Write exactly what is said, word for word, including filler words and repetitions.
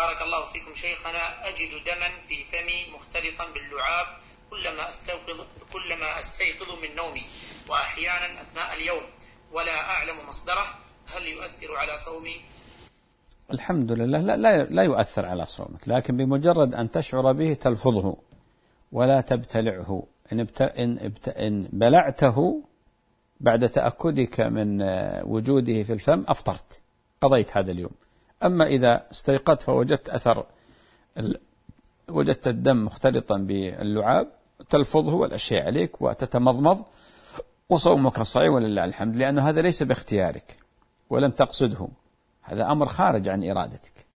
بارك الله فيكم شيخنا، أجد دما في فمي مختلطا باللعاب كلما أستيقظ, كلما أستيقظ من نومي وأحيانا أثناء اليوم ولا أعلم مصدره، هل يؤثر على صومي؟ الحمد لله لا, لا, لا يؤثر على صومك، لكن بمجرد أن تشعر به تلفظه ولا تبتلعه. إن, ابت... إن, ابت... إن بلعته بعد تأكدك من وجوده في الفم أفطرت، قضيت هذا اليوم. أما إذا استيقظت فوجدت أثر ال... وجدت الدم مختلطا باللعاب تلفظه ولا شيء عليك وتتمضمض وصومك صحيح ولله الحمد، لأن هذا ليس باختيارك ولم تقصده، هذا أمر خارج عن إرادتك.